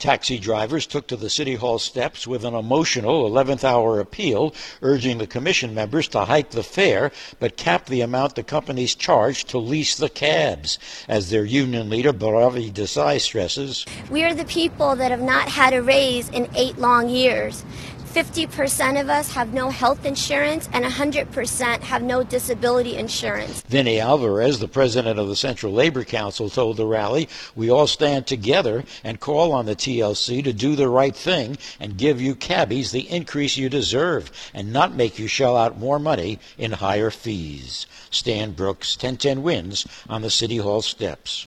Taxi drivers took to the City Hall steps with an emotional 11th-hour appeal, urging the commission members to hike the fare but cap the amount the companies charge to lease the cabs. As their union leader, Baravi Desai, stresses, "We are the people that have not had a raise in 8 long years. 50% of us have no health insurance and 100% have no disability insurance." Vinny Alvarez, the president of the Central Labor Council, told the rally, "We all stand together and call on the TLC to do the right thing and give you cabbies the increase you deserve and not make you shell out more money in higher fees." Stan Brooks, 1010 Wins, on the City Hall steps.